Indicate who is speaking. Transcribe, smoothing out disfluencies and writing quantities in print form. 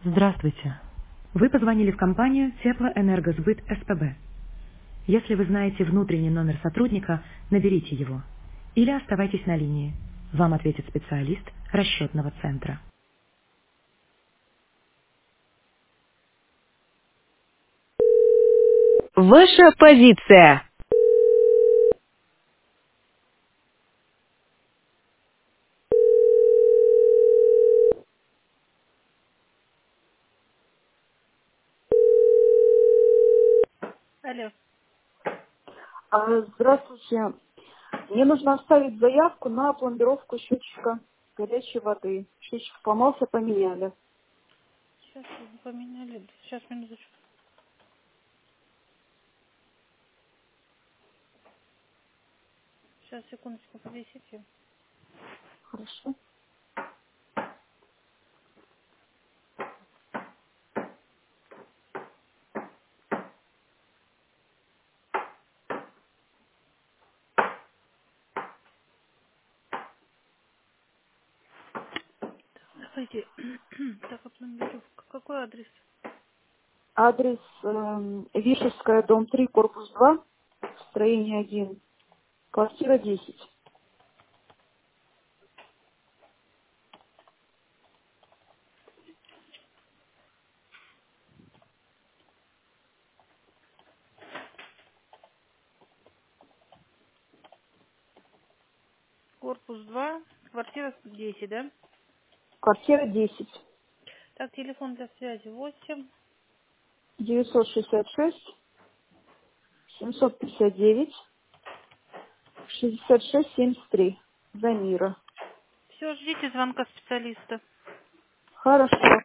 Speaker 1: Здравствуйте. Вы позвонили в компанию Теплоэнергосбыт СПБ. Если вы знаете внутренний номер сотрудника, наберите его. Или оставайтесь на линии. Вам ответит специалист расчетного центра.
Speaker 2: Ваша позиция.
Speaker 3: Алло,
Speaker 2: Здравствуйте. Мне нужно оставить заявку на пломбировку счетчика горячей воды. Счетчик сломался, поменяли.
Speaker 3: сейчас поменяли. Сейчас, минуточку. Сейчас, секундочку, подвесите.
Speaker 2: Хорошо.
Speaker 3: Давайте. Так, опломбировка. Какой адрес?
Speaker 2: Адрес Вишевская, дом 3, корпус 2, строение 1, квартира 10.
Speaker 3: Корпус 2, квартира 10, да?
Speaker 2: Квартира 10.
Speaker 3: Так, телефон для связи 8.
Speaker 2: 966 759 66 73. Замира.
Speaker 3: Все, ждите звонка специалиста.
Speaker 2: Хорошо.